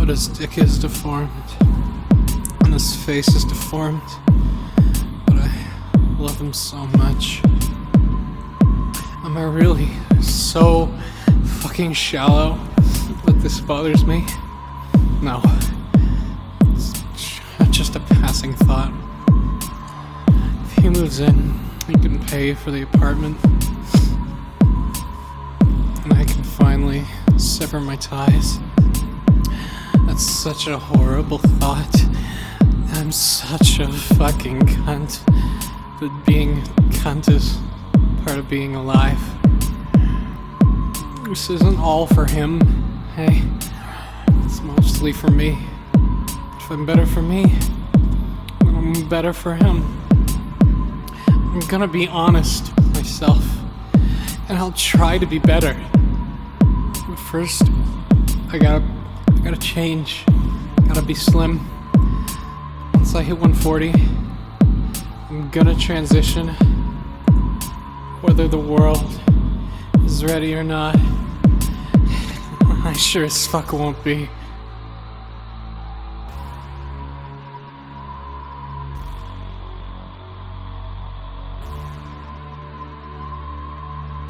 But his dick is deformed, and his face is deformed. But I love him so much. Am I really so fucking shallow that this bothers me? No. It's just a passing thought. If he moves in, he can pay for the apartment. And I can finally sever my ties. That's such a horrible thought. I'm such a fucking cunt. But being a cunt is part of being alive. This isn't all for him, hey. It's mostly for me. If I'm better for me, then I'm better for him. I'm gonna be honest with myself, and I'll try to be better. But first, I gotta change. Gotta be slim. Once I hit 140, I'm gonna transition. Whether the world is ready or not, I sure as fuck won't be.